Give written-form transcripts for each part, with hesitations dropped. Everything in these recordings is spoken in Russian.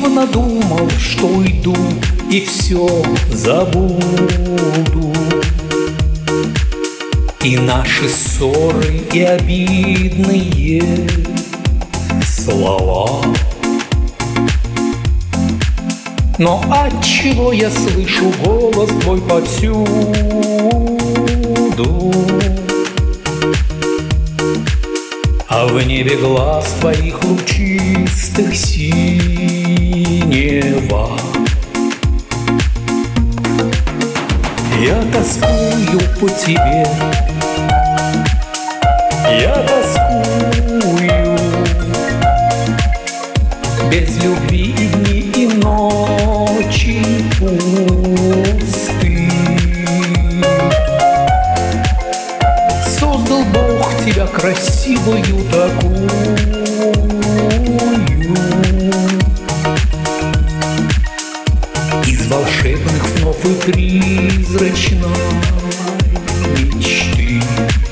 Наивно думал, что уйду и все забуду. И наши ссоры, и обидные слова. Но отчего я слышу голос твой повсюду? А в небе глаз твоих лучистых синева. Я тоскую по тебе, я тоскую. Без любви и дни, и ночи пусты. Создал Бог тебя красивую такую. Из волшебных снов и призрачной мечты.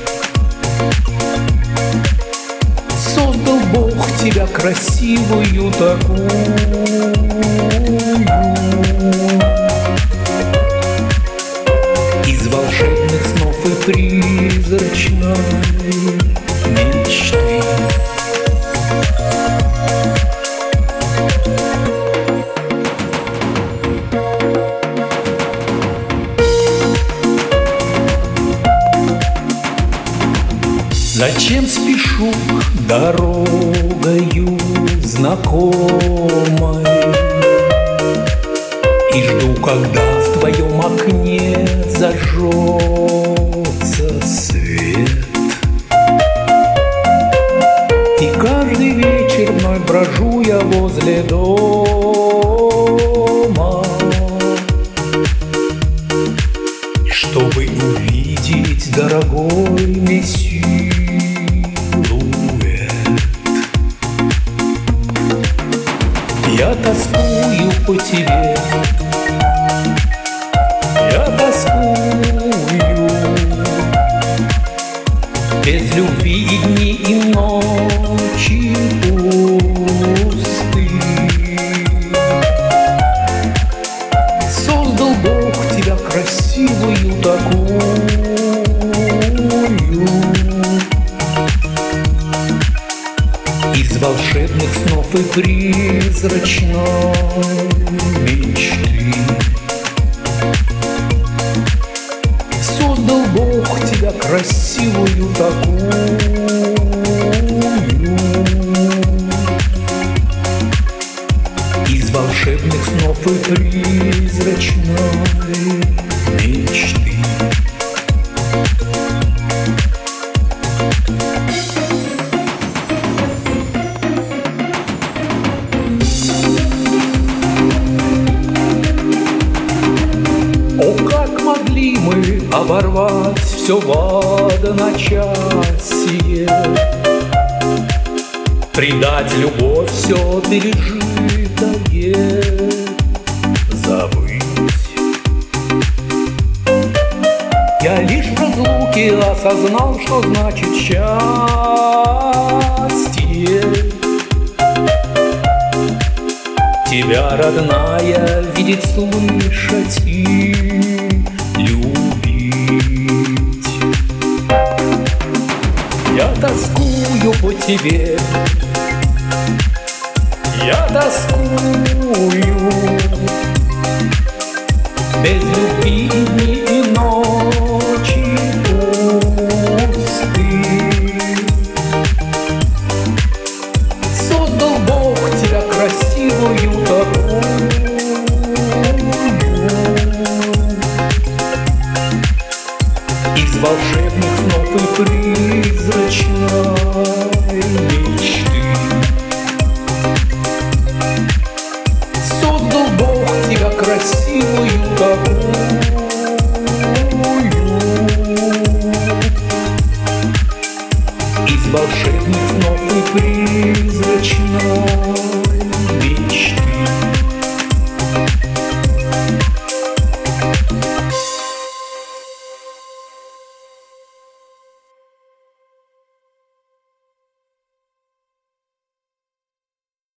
Создал Бог тебя красивую такую. Из волшебных снов и призрачной мечты. Зачем спешу дорогою знакомой и жду, когда в твоем окне зажжется свет. И каждый вечер вновь брожу я возле дома, чтобы увидеть дорогой мне силуэт. Я тоскую по тебе, я тоскую. Без любви и дни, и ночи пусты. Создал Бог тебя красивую такую. Из волшебных снов и призрачной мечты. Создал Бог тебя красивую такую. Из волшебных снов и призрачной мечты. О, как могли мы оборвать все в одночасье, предать любовь все пережитое, забыть. Я лишь в разлуке осознал, что значит счастье. Тебя, родная, видеть, слышать и любить. Я тоскую по тебе, я тоскую. Без любви и дни, и ночи пусты. Создал Бог тебя красивую такую. Из волшебных снов и призрачной мечты. Создал Бог тебя красивую такую. Из волшебных снов и призрачной